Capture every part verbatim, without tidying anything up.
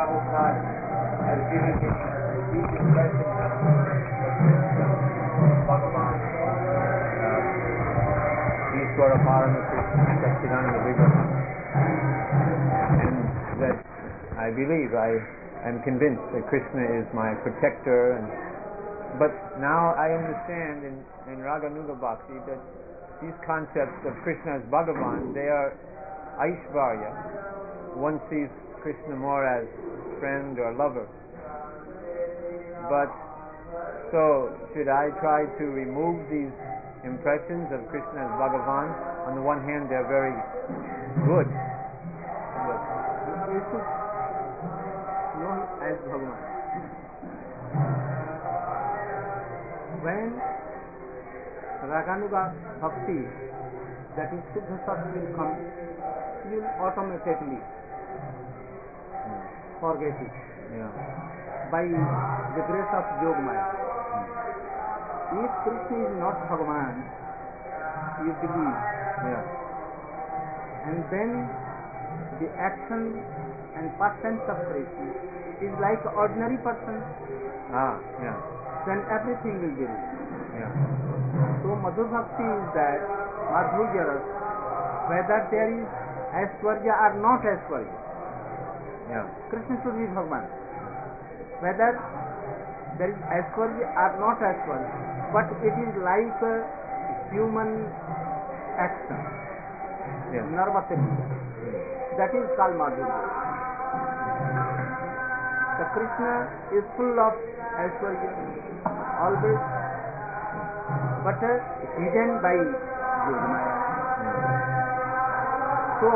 Prabhupada has given me these impressions of Bhagavan, uh, Ishvara Parama Krishna, Satchidananda Vigraha, and that I believe, I am convinced that Krishna is my protector. And but now I understand in, in Raganuga Bhakti that these concepts of Krishna as Bhagavan, they are Aishvarya. One sees Krishna more as friend or lover. But so, should I try to remove these impressions of Krishna as Bhagavan? On the one hand, they're very good. But you should know him as Bhagavan. When Raganuga Bhakti, that is Shuddha Sattva will come, you will automatically hmm. forget it. Yeah. By the grace of Yogamaya. Hmm. If Krishna is not Bhagavan, you believe. Yeah. And then the action and past tense of Krishna is like an ordinary person. Ah, yeah. Then everything will be wrong. Yeah. So Madhur Bhakti is that Madhurya Ras, whether there is Aishwarya or not Aishwarya. Yeah. Krishna should be Bhagavan. Whether there is Aishwarya or not Aishwarya, but it is like a human action. Yeah. Narvatya. That is called Madhurya. The Krishna is full of Aishwarya, always, but uh, hidden by Yogamaya. So,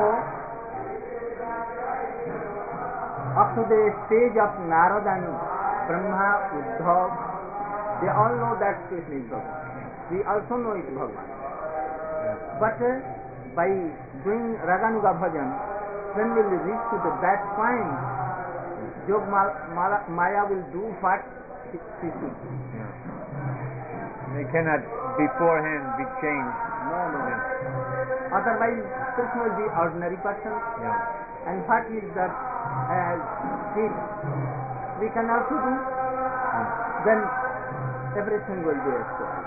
up to the stage of Narada and Brahma, Uddhav, they all know that Krishna is Bhagavan. We also know it Bhagavan. But uh, by doing Raganuga Bhajan, when we will reach to the, that point, Yog Maya will do what she should do. Yeah. They cannot beforehand be changed. No, no. Yeah. Otherwise, Krishna will be ordinary person. Yeah. And what is that as sin? We can also do. Yeah. Then everything will be restored.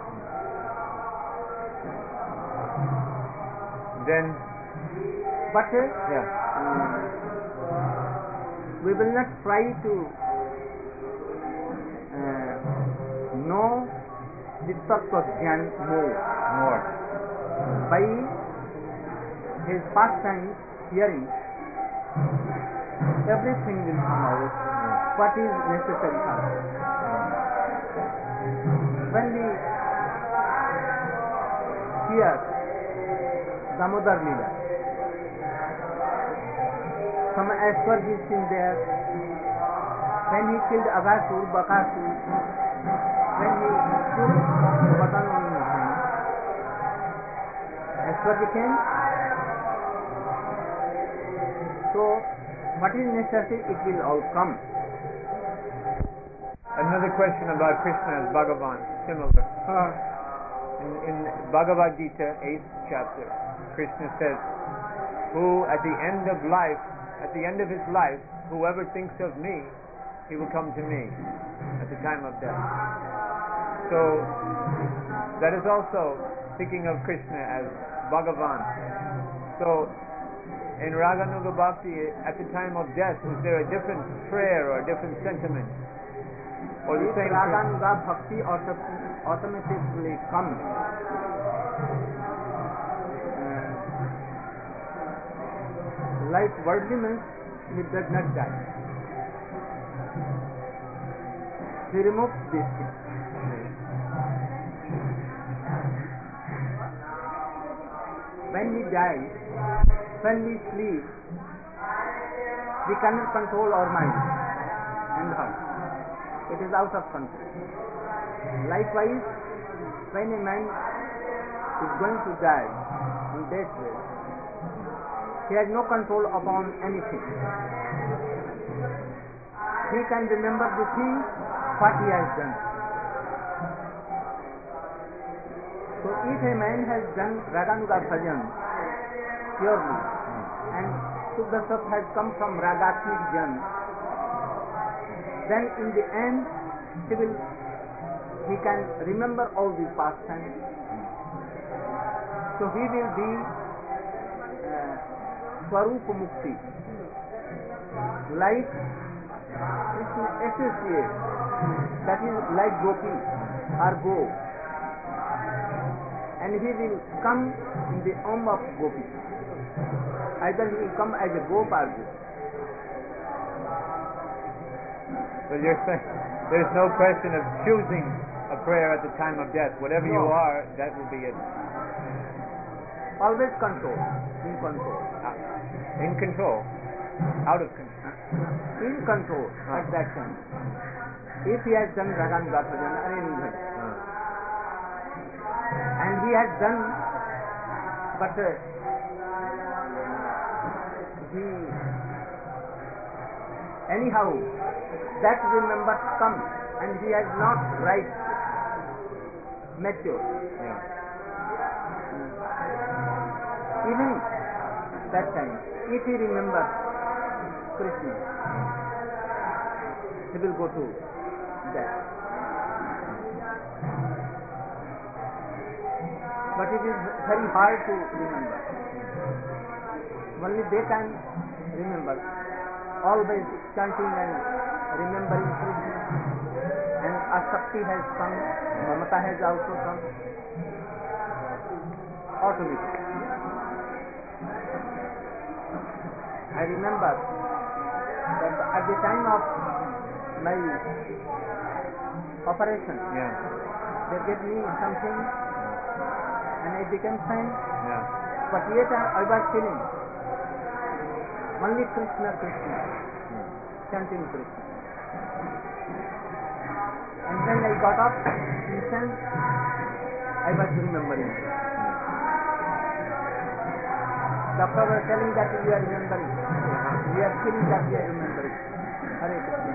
Then, but uh, yeah. um, we will not try to uh, know the Tattva Jnana more. More. By his pastime hearing, everything will come out. Yeah. What is necessary for us. When we hear Damodar Leela, some Aishwarya is in there. When he killed Aghasur, Bakasur, when he took Vatan on him, Aishwarya came. So, what is necessary, it will all come. Another question about Krishna as Bhagavan, similar. Uh, in, in Bhagavad Gita, eighth chapter, Krishna says, who at the end of life, at the end of his life, whoever thinks of me, he will come to me at the time of death. So, that is also thinking of Krishna as Bhagavan. So, in Raganuga Bhakti, at the time of death, is there a different prayer or a different sentiment? Or the same Raganuga Bhakti automatically comes. Uh, like worldliness, he does not die. He removes this thing. When we die, when we sleep, we cannot control our mind and heart. It is out of control. Likewise, when a man is going to die on death bed, he has no control upon anything. He can remember the thing what he has done. So if a man has done Raganuga Bhajan purely, and Shuddha Sattva has come from Ragatmik Jan, then in the end he will he can remember all these past times. So he will be uh, Swarupa Mukti, like Krishna associates, that is like Gopi or Go, and he will come in the form of Gopi. Either he will come as a Gop or Go. So you're saying there's no question of choosing a prayer at the time of death. Whatever No. you are, that will be it. Always control, in control. Uh, in control, out of control. In control at that time. If he has done Raganuga bhajan or any bhajan, Uh, and he has done, but uh, he anyhow that remembers come and he has not right mature. yeah. Even that time, if he remembers Krishna, he will go to death. But it is very hard to remember. Only they can remember, always chanting and remembering Krishna. And Asakti has come, Mamata has also come. Automatically. I remember that at the time of my operation, Yeah. they gave me something and I became fine. Yeah. But yet I was feeling only Krishna, Krishna, chanting Krishna. And when I got up, instant, I was remembering. Doctor was telling that you are remembering. We are feeling that we are remembering. Hare Krishna.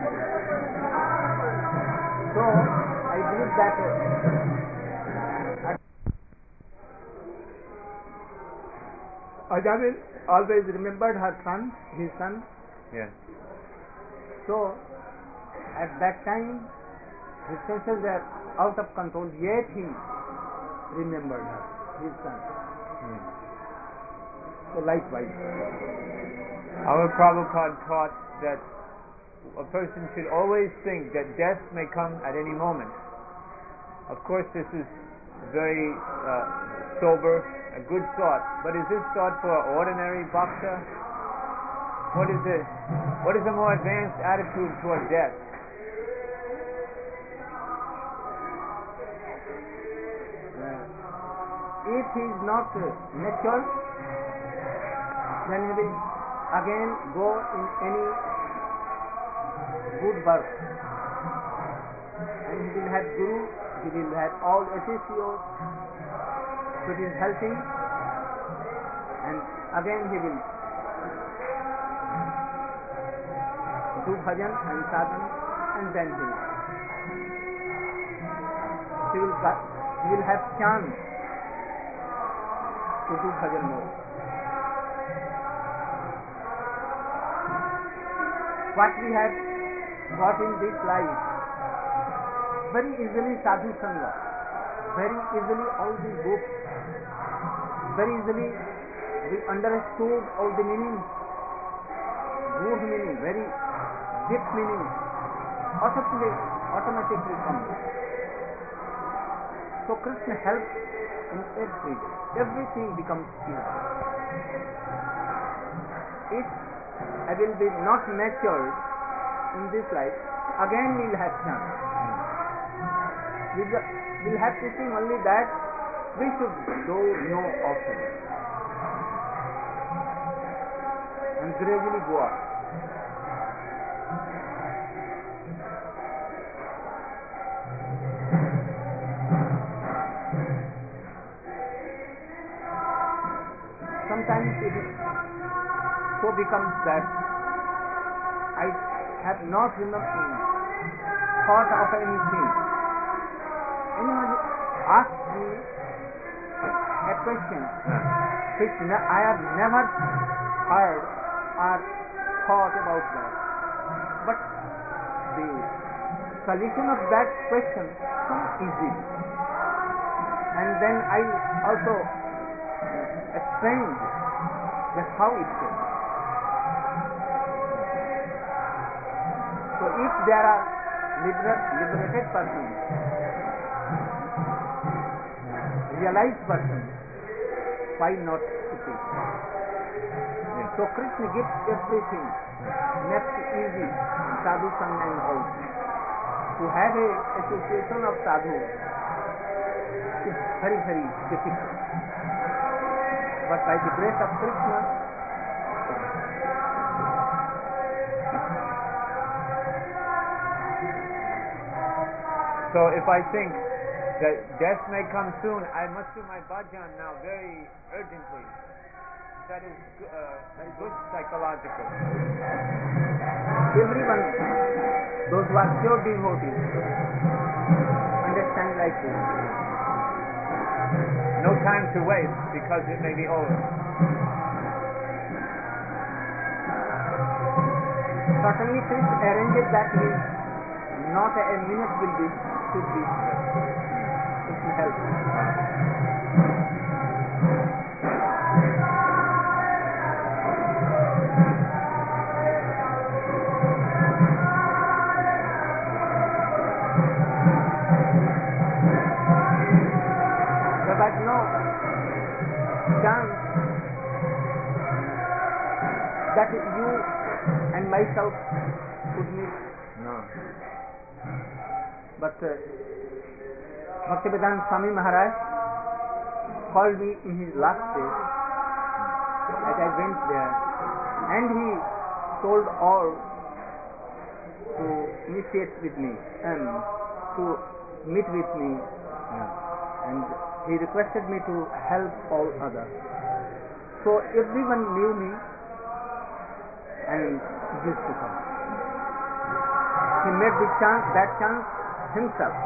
So, I believe that uh, Ajabil always remembered her son, his son. Yeah. So, at that time, his senses were out of control, yet he remembered her, his son. Hmm. So, likewise. Our Prabhupada taught that a person should always think that death may come at any moment. Of course, this is very uh, sober, a good thought. But is this thought for an ordinary bhakta? What is it? What is a more advanced attitude toward death? Uh, if he is not uh, mature, then he will again go in any good work. And he will have guru, he will have all associates, so it is helping, and again he will do bhajan and sadhan, and then he will he will, he will have chance to do bhajan more. What we have got in this life, very easily sadhu sangha, very easily all the books, very easily we understood all the meanings, good meaning, very deep meaning, automatically, automatically comes. So Krishna helps in every way. Everything becomes easy. If I will be not matured in this life, again we will have chance. We will have to see only that we should do no offering and gradually go up. Sometimes it is so becomes that I have not remembered, thought of anything. Anyone asks me a question which ne- I have never heard or thought about that. But the solution of that question comes easily. And then I also explained that how it came. So if there are liber- liberated persons, realized persons, why not to teach? Yes. So Krishna gives everything, makes it easy, sadhu sang and all. To have a association of sadhu is very very difficult. But by the grace of Krishna, So if I think that death may come soon, I must do my bhajan now very urgently. That is uh, good psychological. everyone, those who are pure devotees, understand like this. No time to waste because it may be over. Certainly Krishna arranges that he not a minute will be should be it will help. There was no chance that you and myself could meet. No. But uh, Bhaktivedanta Swami Maharaj called me in his last days as I went there, and he told all to initiate with me and to meet with me, Yeah. and he requested me to help all others. So everyone knew me and used to come. He made the chance, that chance himself.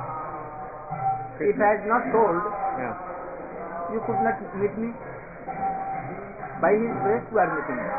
If I had not told, Yeah. you could not meet me. By his grace you are meeting me.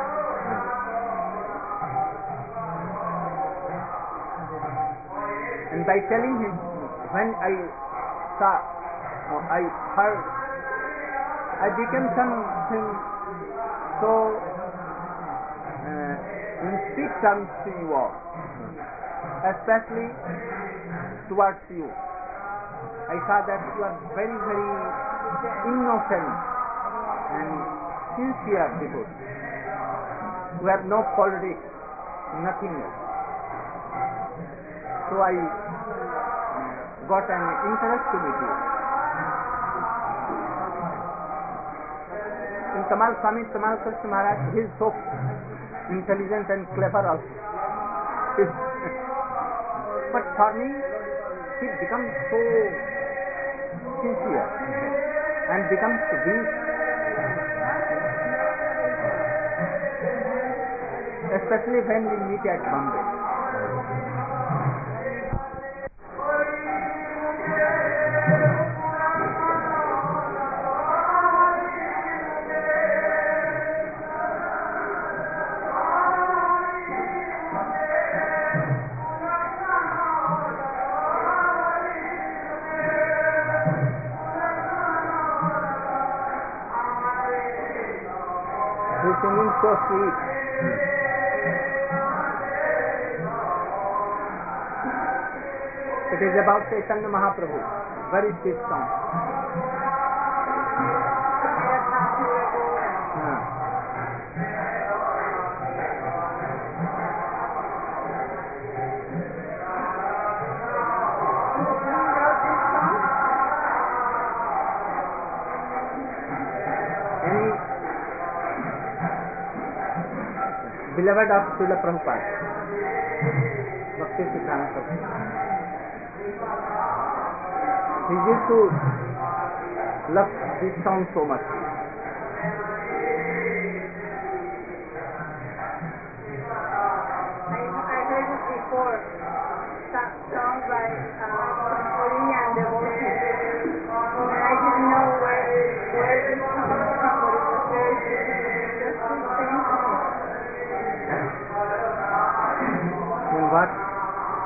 And by telling him, when I saw, uh, I heard, I became something so uh, in speak terms to you all, especially towards you. I saw that you are very, very innocent and sincere devotee. You have no politics, nothing else. So I got an interest to meet you. In Tamal Swami Tamal Krishna Maharaj, he is so intelligent and clever also. But for me, he becomes so sincere and becomes weak, especially when we meet at Bombay. His singing so sweet. It is about Chaitanya Mahaprabhu. Very sweet song. Yeah. Any beloved of Srila Prabhupada, Bhakti Siddhanta Saraswati, he used to love this song so much. I, I heard it before. Some song by uh, Korean devotees. And I didn't know where, where it comes from, but it was very beautiful. Just please sing to me. In what?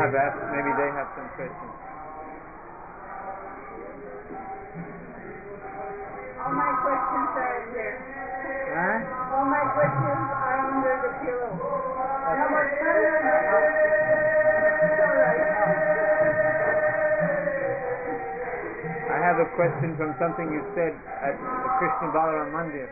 have asked, maybe they have some questions. All my questions are in there. Huh? All my questions are under the pillow. No more I have a question from something you said at the Krishna Balaram Mandir.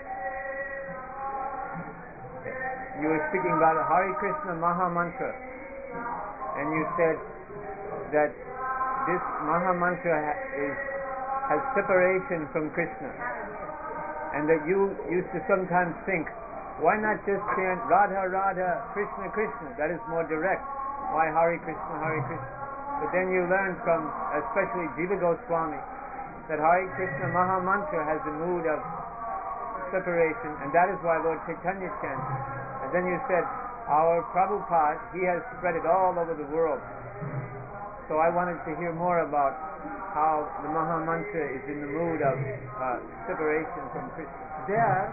You were speaking about Hare Krishna Maha Mantra, and you said that this Maha Mantra ha- is, has separation from Krishna, and that you used to sometimes think, why not just chant Radha Radha Krishna Krishna? That is more direct. Why Hare Krishna Hare Krishna? But then you learned from especially Jiva Goswami that Hare Krishna Maha Mantra has a mood of separation, and that is why Lord Chaitanya chanted. And then you said, our Prabhupada, he has spread it all over the world. So I wanted to hear more about how the Maha Mantra is in the mood of uh, separation from Krishna. There,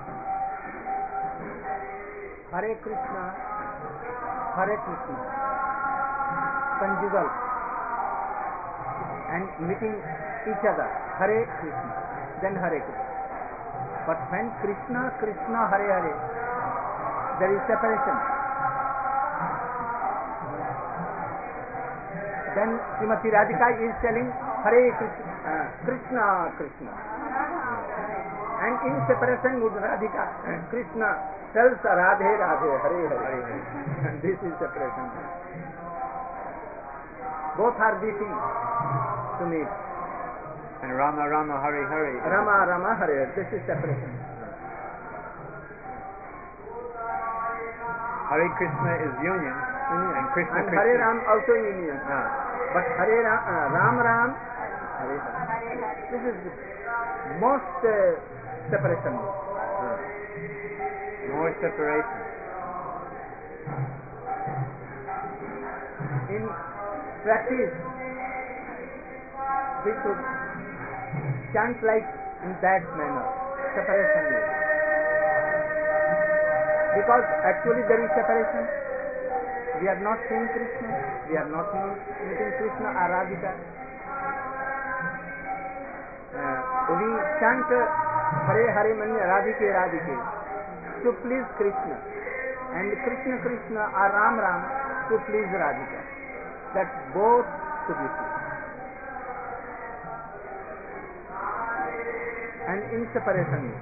Hare Krishna, Hare Krishna, conjugal, and meeting each other, Hare Krishna, then Hare Krishna. But when Krishna, Krishna, Hare Hare, there is separation. Then Srimati Radhika is telling Hare Krishna, uh, Krishna, Krishna. And in separation with Radhika, Krishna tells Radhe, Radhe, Hare Hare. And this is separation. Both are beating to meet. And Rama Rama Hare Hare. Rama Rama Hare Hare. This is separation. Hare Krishna is union, Union. and Krishna And Krishna. Hare Ram also union. Ah. But Hare Ram, uh, Ram Ram, Hare Hare. This is the most uh, separation. More separation. In practice, we should chant like in that manner, separation. Because actually there is separation. We are not seeing Krishna, we are not meeting Krishna or Radhika. Uh, we chant Hare Hare Manya Radhike Radhike to please Krishna, and Krishna Krishna or Ram Ram to please Radhika. That both to be pleased. And in separation.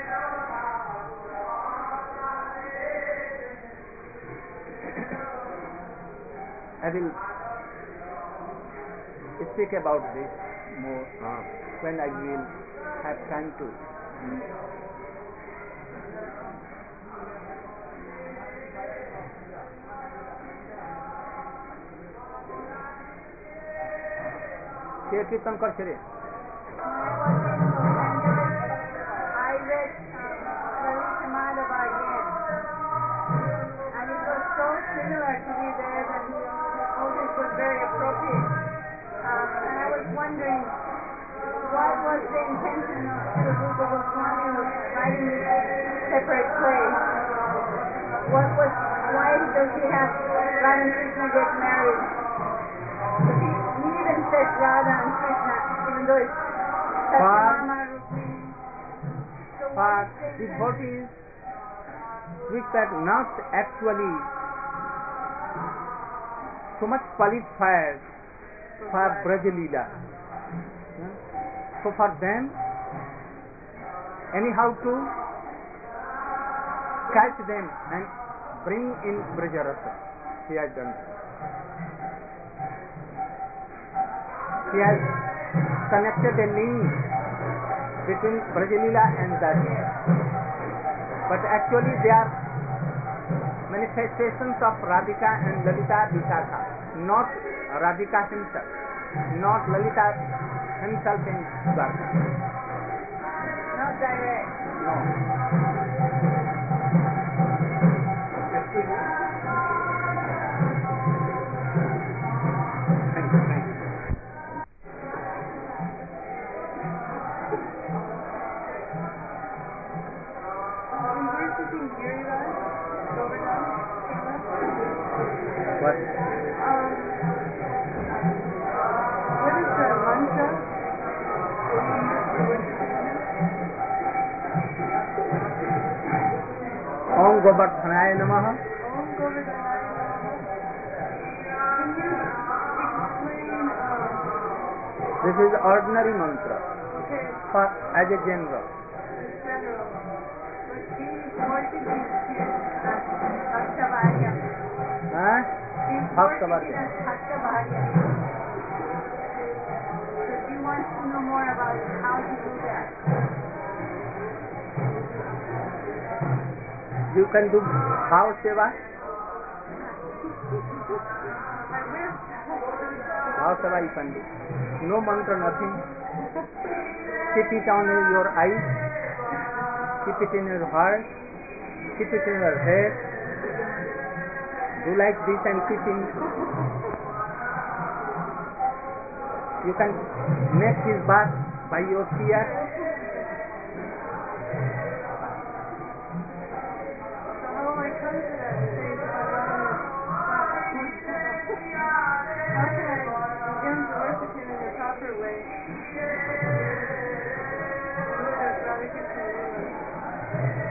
I will speak about this more Ah. when I will have time to. কে কীর্তন করছে রে? I read Lalit Madhava again, and it was so similar to be there that all this was very appropriate. Um, and I was wondering, what was the intention of Srila Rupa Goswami of writing this separate play? What was, why does he have Radha and Krishna get married? He, he even said Radha and Krishna, even though it's Satyabhama, Rukmini. So For what is the devotees which are not actually so much qualified for Braja Leela. So for them, anyhow to catch them and bring in Braja Rasa. He has done that. He has connected a link between Braja Leela and that. But actually they are manifestations of Radhika and Lalita Vishakha, not Radhika himself, not Lalita himself in Dwarka. not direct? No. Thank you, thank you. Worshipping Giriraj? What? Um, what is the mantra that you use to worship Krishna? Om Govardhanaya Namaha. Om Govardhanaya Namaha. Can you explain, um, This is ordinary mantra okay, for as a general. in general, but these Portuguese chants, Bhaktavarya, Huh? these Bhaktavarya. Portuguese Bhaktavarya. So do you want to know more about how to do that? You can do how seva? I will. How seva you can do. No mantra, nothing. Keep it on your eyes. Keep it in your heart. Keep it in your head. Do like this and keep in. You can make his bath by your fear. So how do I come to that stage if I want to? How can I begin to worship him in the proper way? Look at Radha Krishna Lila.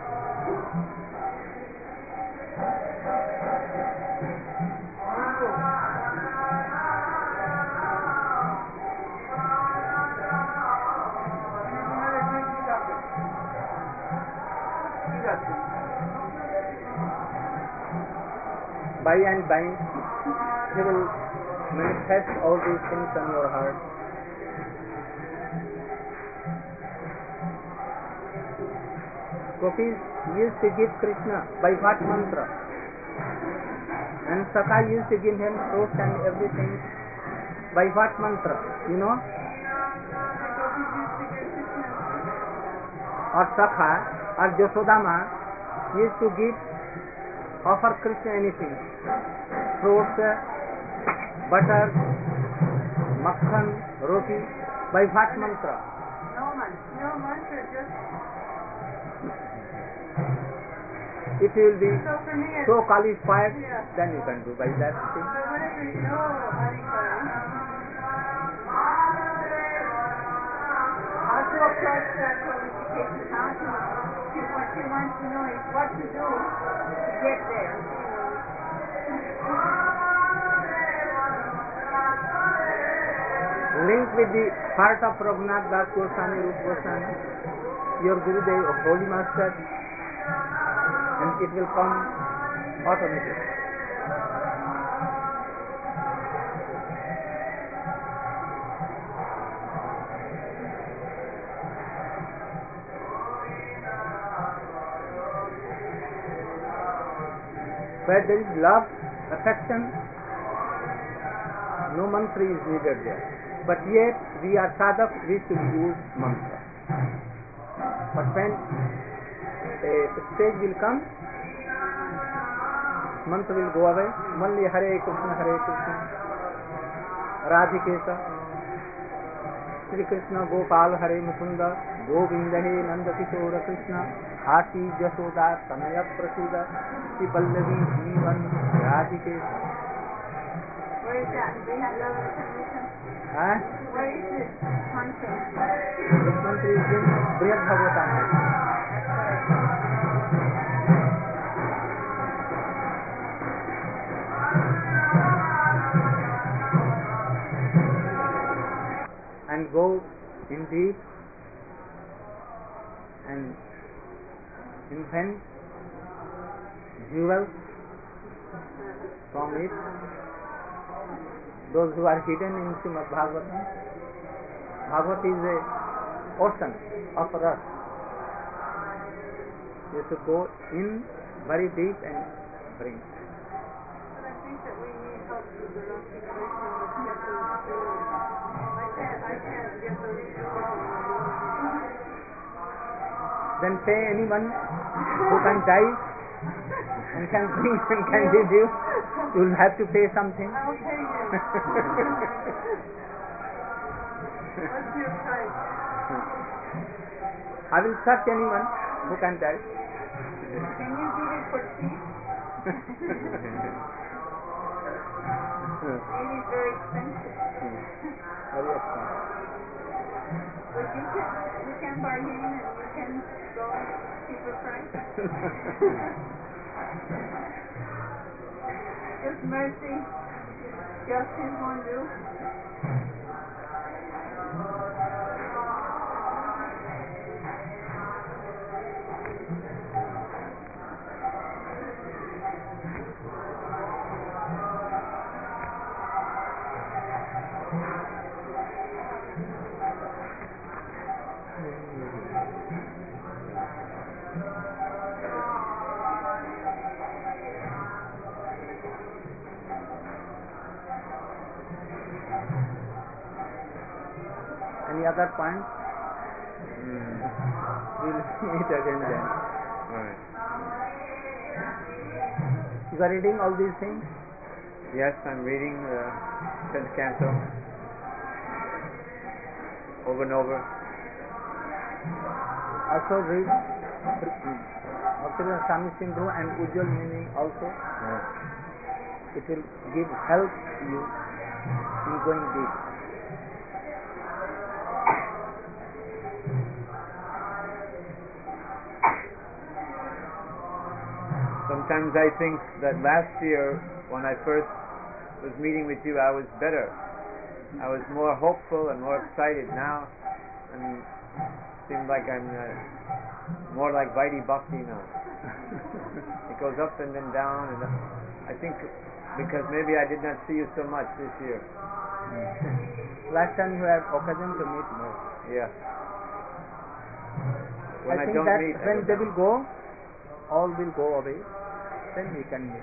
By and by, he will manifest all these things on your heart. Gopis used to give Krishna by what mantra? And Sakha used to give him fruits and everything by what mantra? You know? Or Sakha or Jasodama used to give, offer Krishna anything. Fruits, butter, makhan, roti, by what mantra? No mantra. No mantra, just If you will be so for me it's so qualified, Yeah. then you can do by that thing. so what if there's no Adhikari? How to approach that qualification? How to, she, what she wants to know is what to do to get there, you know. Link with the heart of Raghunath Das Goswami, Rup Goswami, your Gurudev, Holy Master, and it will come automatically. Where there is love, affection, no mantra is needed there. But yet we are sadhak, we should use mantra. But when a stage will come, mantra will go away. Only Hare Krishna, Hare Krishna, Radhikesa, Sri Krishna, Gopal, Hare Mukunda, Govinda, He Nanda Kishora Krishna, Hati Jasoda, Tanaya Prasuda, Sri Pallavi, Jeevan, Radhikesa. Where is that? Do you have love and submission? Huh? Where is it? Mantra. This mantra is in Brihad Bhagavatam. And go in deep and invent jewels from it, those who are hidden in Srimad Bhagavatam. Bhagavat is a ocean of rust. You should go in very deep and bring. But I think that we need help with the restoration of get those jewels. I can't, I can't get those jewels. Then pay anyone who can dive and can bring and can give you. You will have to pay something. I'll pay you. What's your price? I will search anyone who can dive. Can you give it for cheap. Really is very expensive. Very expensive. But you can you can bargain and you can go cheaper price. Just mercy. Justice won't do. Any other point? Mm. We'll meet again then. Right. You are reading all these things? Yes, I'm reading the tenth canto over and over. Also read Bhaktivinoda Swami Sindhu and Ujjwal meaning also. Yeah. It will give help you in going deep. Sometimes I think that last year, when I first was meeting with you, I was better. I was more hopeful and more excited. Now, and seems like I'm uh, more like Vaidhi Bhakti now. It goes up and then down, and uh, I think because maybe I did not see you so much this year. Last time you had occasion to meet more. Yeah. When I, I, think don't that meet, when they will go, all will go away. Then we can meet.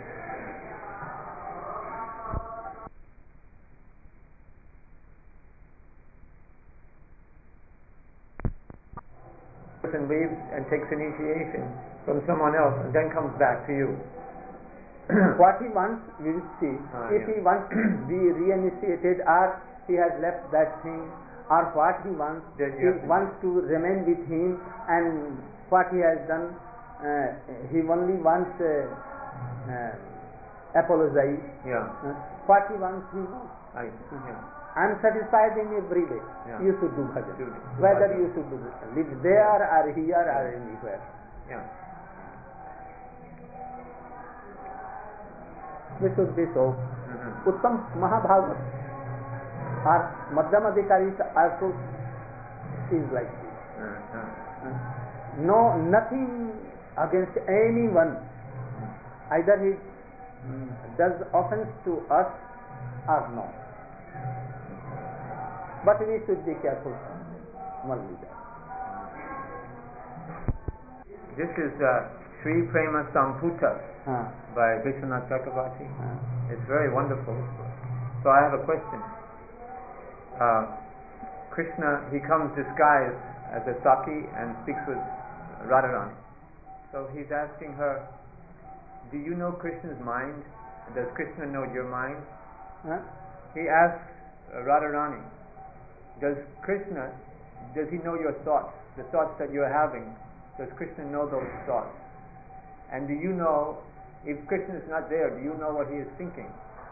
Person leaves and takes initiation from someone else and then comes back to you. What he wants, we will see. Ah, if yeah. he wants to be reinitiated, or he has left that thing, or what he wants, Then he you have to wants to remain with him, and what he has done, uh, he only wants uh, uh, apologize. Yeah. Uh, what he wants, he wants. I, yeah. I am satisfied in every way. Yeah. You should do bhajan. Do- do Whether bhajan. you should do live there or here or anywhere. Yeah. We should be so. Mm-hmm. Uttam Mahabhagat or Madhyam Adhikari also is like this. Uh-huh. No, nothing against anyone. Either he mm, does offense to us or no. But we should be careful. Only that. This is uh, Sri Prema Samputa Uh, by Vishwanath Chakravarti. uh. It's very wonderful. So I have a question. Uh, Krishna, he comes disguised as a Saki and speaks with Radharani. So he's asking her, do you know Krishna's mind? Does Krishna know your mind? Huh? He asks uh, Radharani, does Krishna, does he know your thoughts? The thoughts that you're having, does Krishna know those thoughts? And do you know, if Krishna is not there, do you know what he is thinking?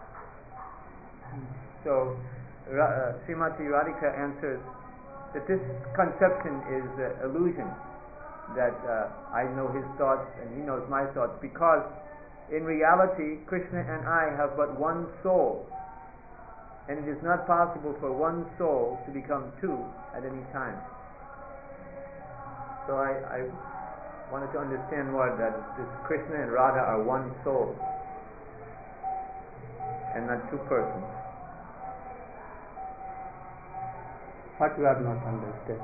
So uh, Srimati Radhika answers that this conception is uh, illusion, that uh, I know his thoughts and he knows my thoughts, because in reality Krishna and I have but one soul, and it is not possible for one soul to become two at any time. So I, I wanted to understand more that this Krishna and Radha are one soul and not two persons. What you have not understood?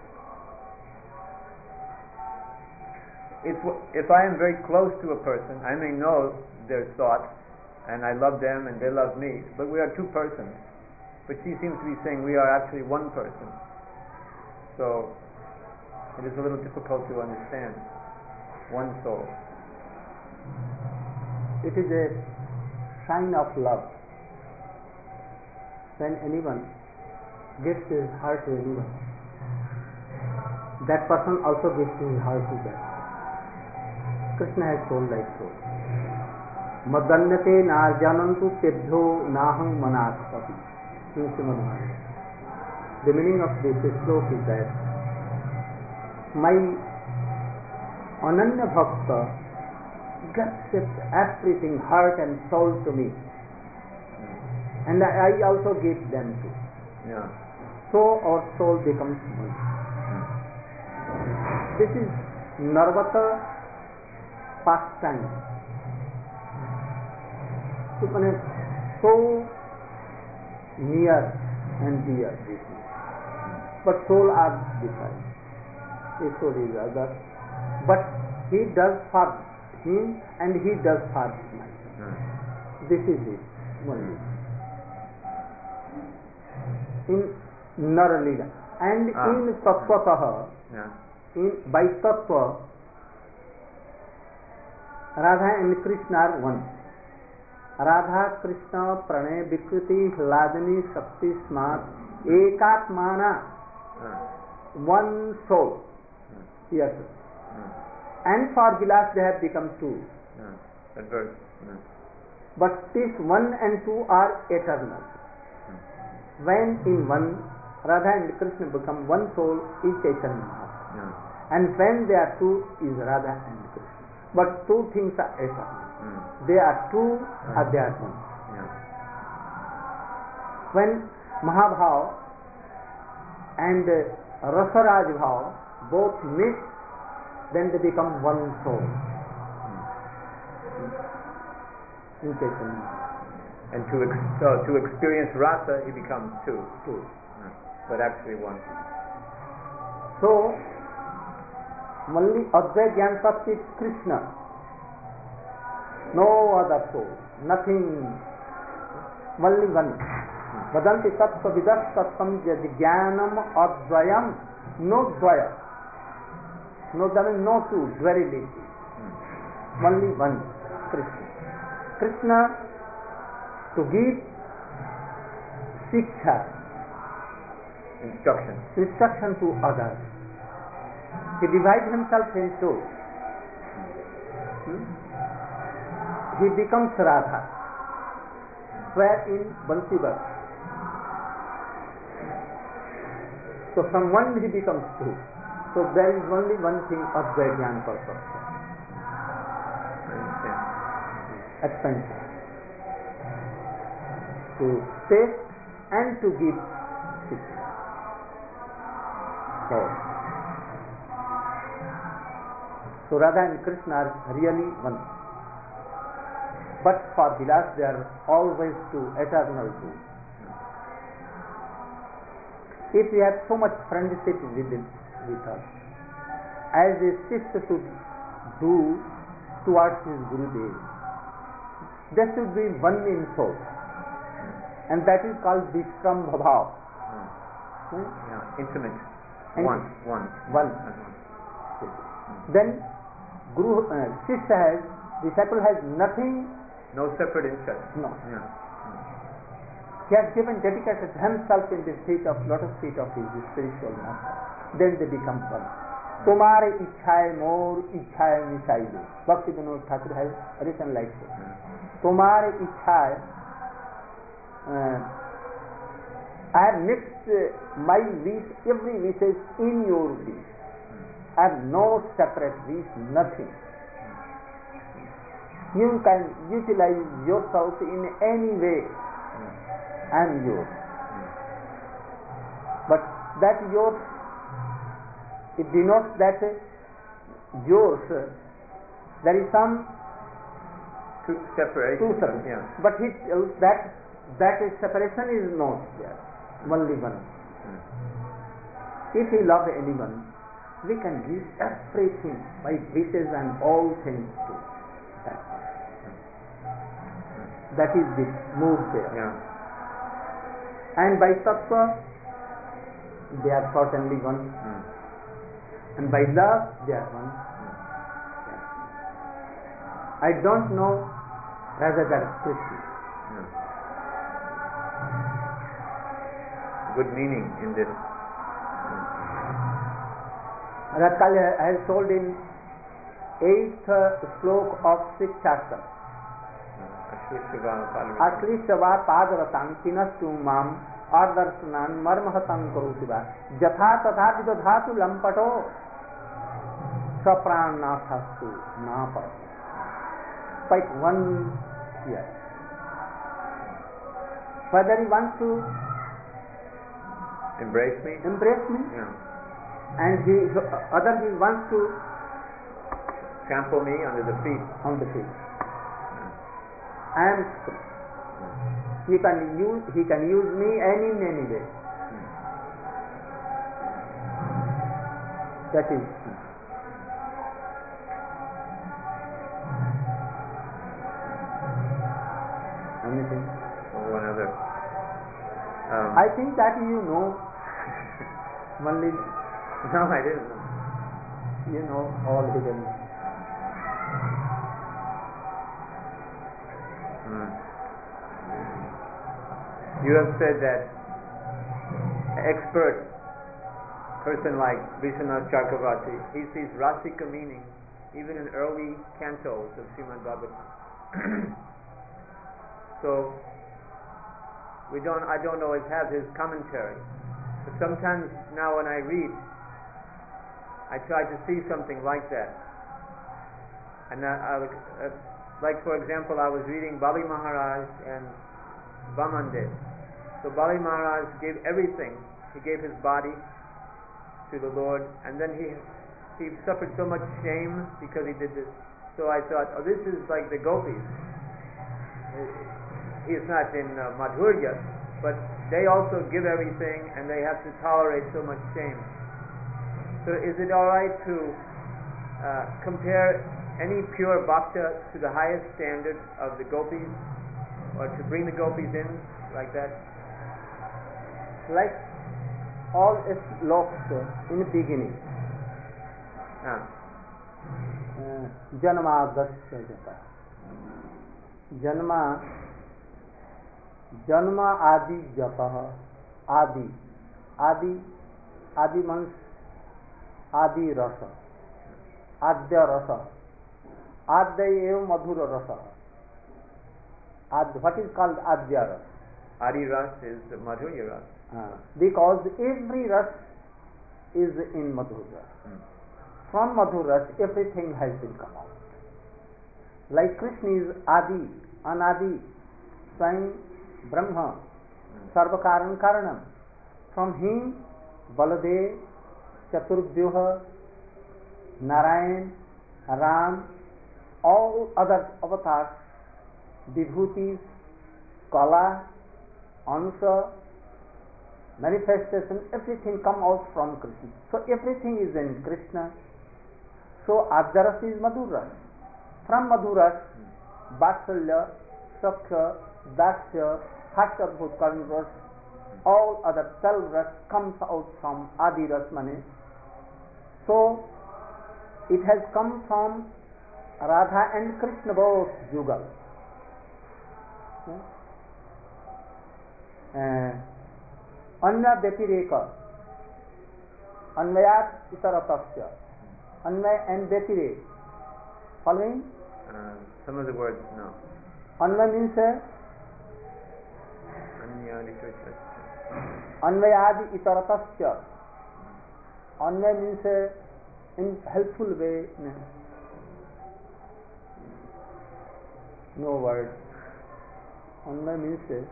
If, if I am very close to a person, I may know their thoughts and I love them and they love me, but we are two persons. But she seems to be saying we are actually one person. So it is a little difficult to understand. One soul. It is a sign of love. When anyone gives his heart to anyone, that person also gives his heart to that. Krishna has told like so. Madanyate narjanantu tebhyo naham manaspapi. The meaning of this sloka is that my Ananya Bhakta gives everything, heart and soul to me, and I also give them to. Yeah. So our soul becomes one. This is Narvata pastime. So, so near and dear this is. But soul are different. His soul is other. But he does for him and he does for me. Hmm. This is it only. In Naralila and Ah. in Tattvataha, Yeah. in by Tattva, Radha and Krishna are one. Radha Krishna Pranay Vikriti Hladani Shakti Smat Ekatmana, Hmm. one soul. Hmm. Yes. Hmm. And for Vilas they have become two. Hmm. That verse. Hmm. But this one and two are eternal. Hmm. When in one, Radha and Krishna become one soul, is Chaitanya. Yeah. And when they are two, is Radha and Krishna. But two things are eternal. Hmm. They are two, or they are one. Yeah. When Mahabhav and uh, Rasaraj Bhav both mix, then they become one soul. In Chaitanya. And to ex- so to experience rasa, he becomes two. Two. Hmm. But actually one. So, only Advaita Jnana Tattva is Krishna. No other soul. Nothing. Only one. Vadanti tattva vidas tattvam yadi jnanam advayam. No dvaya. No dvaya, no two. Very little. Hmm. Only one. Krishna. Krishna to give shiksha, Instruction. instruction to others. He divides himself into. Hmm? He becomes Radha, where in Bansivat. So from one he becomes two. So there is only one thing of Jnana purpose. I understand. Expansion. To taste and to give shiksha. So, so Radha and Krishna are really one. But for Vilas they are always two, eternal two. If we have so much friendship within with us, as a sister should do towards his Gurudev, there should be one in soul. And that is called Vishram Bhav. Hmm. Hmm? Yeah. Intimate. And One. One. One. Uh-huh. Then Guru, uh, Shishya has, disciple has nothing, No separate interest. no. Yeah. He has given, dedicated himself in the feet of, lotus feet of his spiritual master. Then they become one. Tomare ichhaye more, ichhaye misai do. Bhakti Vinod Thakur has written like this. Tomare ichhaye, uh, I have mixed uh, my wish, every wish is in your wish. I have no separate wish, nothing. You can utilize yourself in any way. I am yours. But that yours, it denotes that yours, there is some Two separation. two separate. Yeah. But he tells that that separation is not there. Only one. Hmm. If we love anyone, we can give everything by wishes and all things to that person. That is the move there. Yeah. And by tattva, they are certainly one. Hmm. And by love, they are one. I don't know rather than Krishna. Yeah. Good meaning in this. Ratkal has told in eighth slok of sixth chapter. अश्लीषवा पादरतां किनस्तु माम आदर्शनान मर्महतं करोति वा यथा तथा विदधातु लंपटो सप्राणनाथस्तु नापर. Quite one here. Whether he wants to embrace me, embrace me, yeah. and he other he wants to trample me under the feet. On the feet. I am free. He can use he can use me any in any way. Hmm. That is. Anything? Oh, one other. Um, I think that you know. Only. No, I didn't know. You know all hidden. Hmm. You have said that an expert person like Vishwanath Chakravarti, he sees rasika meaning even in early cantos of Srimad Bhagavatam. So we don't, I don't always have his commentary, but sometimes now when I read, I try to see something like that. And I, I, uh, like for example, I was reading Bali Maharaj and Vamandev. So Bali Maharaj gave everything. He gave his body to the Lord, and then he he suffered so much shame because he did this. So I thought, oh, this is like the gopis. He is not in uh, Madhurya, but they also give everything, and they have to tolerate so much shame. So is it all right to uh, compare any pure bhakta to the highest standard of the gopis, or to bring the gopis in like that? Like all sloks in the beginning. Ah. Uh, Janma Dasya Jata. Janma Janma Adi Japa. Adi. Adi. Adi means Adi Rasa. Adya Rasa. Adya eva Madhura Rasa. Ad, what is called Adya Rasa? Adi Ras is the Madhurya Ras. Uh, because every Ras is in Madhurya. Hmm. From Madhur Ras, everything has been come out. Like Krishna is Adi, Anadi, Swayam, Brahma, Sarvakaran Karanam. From him, Baladev, Chaturvyuha, Narayan, Ram, all other avatars, Vibhutis, Kala, Ansa, manifestation, everything come out from Krishna. So everything is in Krishna. So Adyaras is Madhuras. From Madhuras, Vatsalya, Sakhya, Dasya, Hashabhut Karnras, all other twelve ras comes out from Adiras Mane. So it has come from Radha and Krishna both Jugal. Uh, Anya Vyatireka, Anvayat Itaratasya, Anvay and Vyatirek. Following? Uh, some of the words, no. Anvay means Anya Vyatirek. Anvayadi Itaratasya. Anvay means in helpful way. No word. Anvay means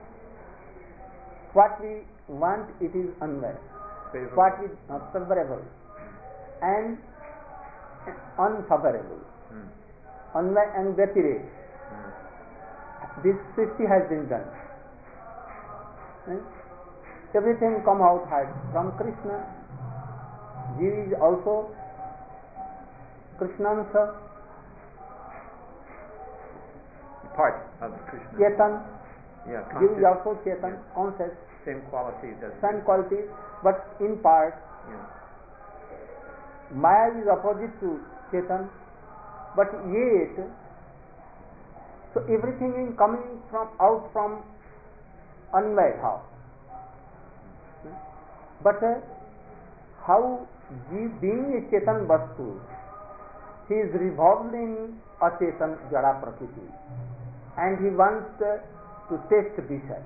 what we want, it is anvay. What is uh, favorable and unfavorable. Hmm. Anvay and Vyatire. Hmm. This fifty has been done. Hmm? Everything come out hard from Krishna. Jiva is also Krishnansa. Part of Krishna. Chetan. Yeah, Jiva is also Chetan, yeah. conscious. Same qualities as Same qualities, but in part. Yeah. Maya is opposite to Chetan, but yet, so everything is coming from out from Anvay how. But uh, how being a Chetan Vastu, he is revolved in achetan jada prakriti, and he wants uh, to taste Vishaya.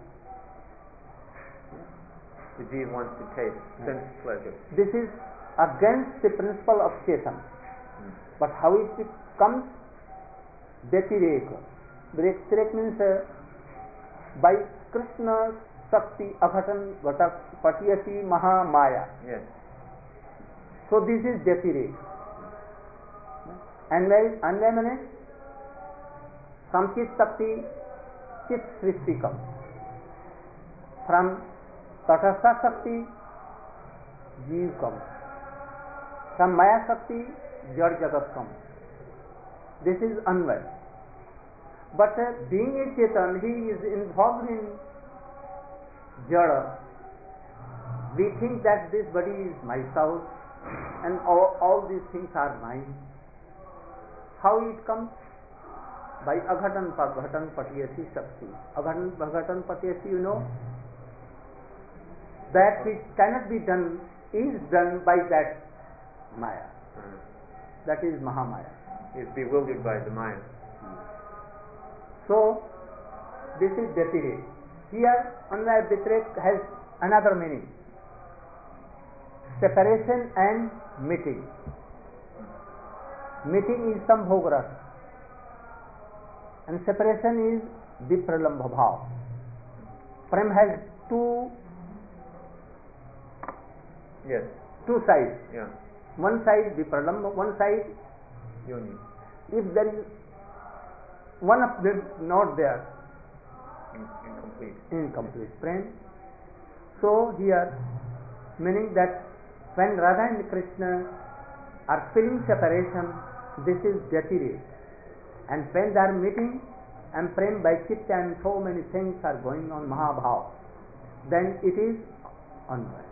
The jeev wants to taste sense pleasure. This is against the principle of Chetan. Hmm. But how it comes? Vyatireka. Vyatireka means uh, by Krishna's Shakti Aghatan Vatak Patiyati Maha Maya. Yes. So this is Vyatireka. And when and when Samchit Shakti Chit Srishti comes. From Tatastha Shakti Jeev comes. From Maya Shakti Jad Jagat comes. This is Anvay. But uh, being a Chetan, he is involved in Jada. We think that this body is myself and all, all these things are mine. How it comes? By Aghatan Paghatan Patiyasi Shakti. Aghatan Paghatan Patiyasi, you know, that which cannot be done is done by that Maya. Hmm. That is Mahamaya. He is bewildered by the Maya. So, this is Vyatirek. Here, Anvaya Vyatirek has another meaning. Separation and meeting. Meeting is Sambhogaras. And separation is Vipralambha Bhav. Prem has two, Yes. two sides. Yeah. One side Vipralambha, one side, Yoni. if there is one of them not there, In- incomplete. incomplete prem. So here, meaning that when Radha and Krishna are feeling separation, this is Vyatirek. And when they are meeting and prem by chitta and so many things are going on Mahabhav, then it is Anvay.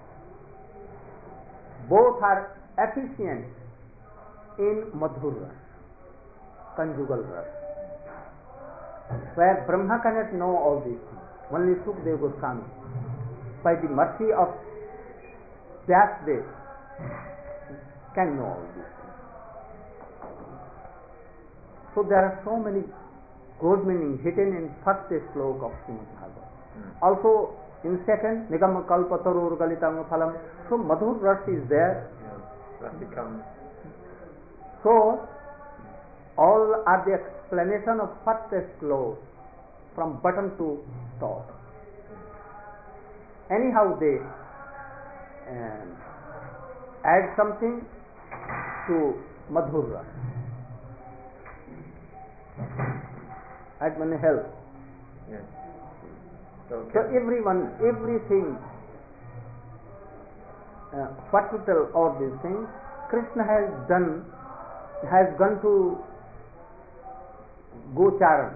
Both are efficient in Madhur Ras, conjugal Ras, where Brahma cannot know all these things. Only Sukadeva Goswami, by the mercy of Vyasdev, can know all these things. So there are so many good meanings hidden in first sloka of Srimad Bhagavatam. Hmm. Also in second, Nigam Kalpatarur Galitam Phalam. So Madhur Ras is there. Yeah. That becomes. So all are the explanation of first sloka from bottom to top. Anyhow, they um, add something to Madhur Ras. Add one help. Yes. So, So can- everyone, everything, uh, what to tell all these things, Krishna has done, has gone to Gocharan,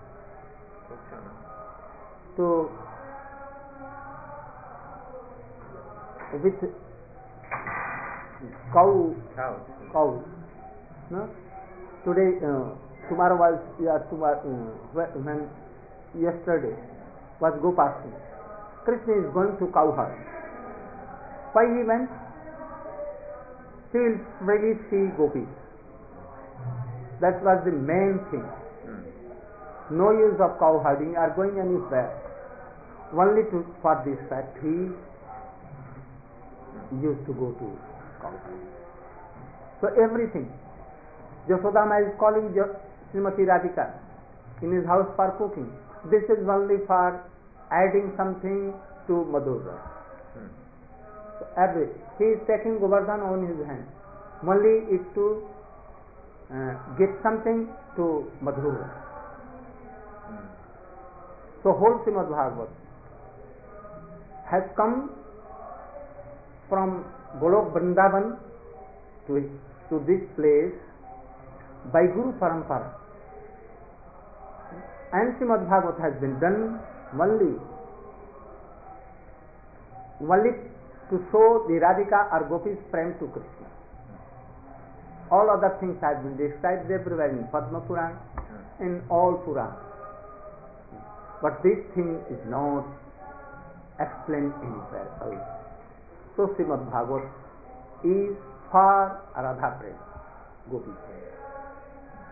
to with cow, cows. cow. No? Today, uh, tomorrow was, yeah, tomorrow, uh, when yesterday was Gopastami. Krishna is going to cow herd. Why he went? He will really see gopis. That was the main thing. Hmm. No use of cow herding or going anywhere. Only to, for this fact he used to go to cow herding. So everything. Yasodama is calling Srimati Radhika in his house for cooking. This is only for adding something to Madhur Ras. Hmm. So every, he is taking Govardhan on his hand. Only it to uh, get something to Madhur Ras. Hmm. So whole Srimad Bhagavad has come from Golok Vrindavan to, to this place by Guru Parampara. And Srimad Bhagavad has been done only, only to show the Radhika or Gopis prem to Krishna. All other things have been described everywhere in Padma Purana, in all Puranas. But this thing is not explained anywhere else. So Srimad Bhagavad is for Radha prem, Gopi prem.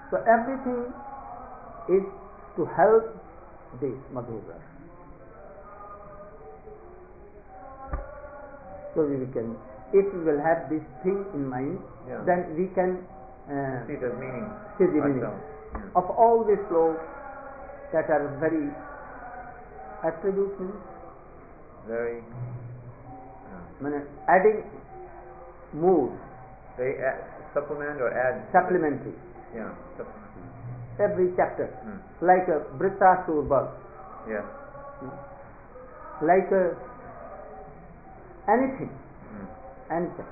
So everything is to help this Madhur Rasa. So we can, if we will have this thing in mind, yeah. then we can uh, see the meaning. See the meaning yeah. of all these slokas that are very attributes, very yeah. adding mood. They add, supplement or add supplementary. Yeah, supplementary. Every chapter, mm. like a Brittasur bug. Yeah. Like a anything, mm. anything.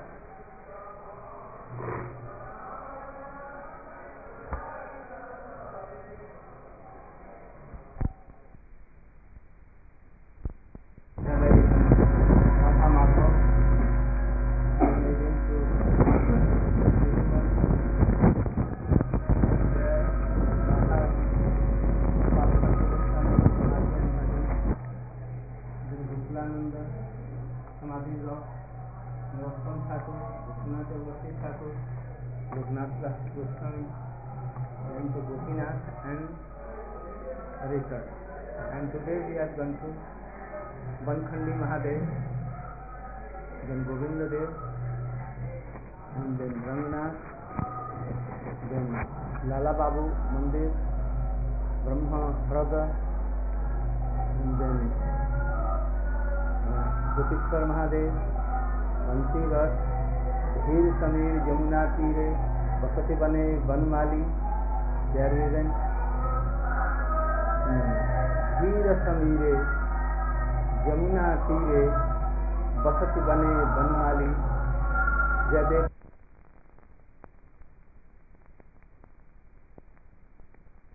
Goswami, then to Gopinath and Richard. And today we have gone to Bankhandi Mahadev, then Govinda Dev, and then Rangnath, then Lala Babu Mandir, Brahma Hraga, and then uh, Gopishwar Mahadev, Bansi Ras, Hir Samir Jamuna Tire, Bakati Bane Banmali, there we went. Hir Samire Jamuna Tire, Bakati Bane Banmali, Jadev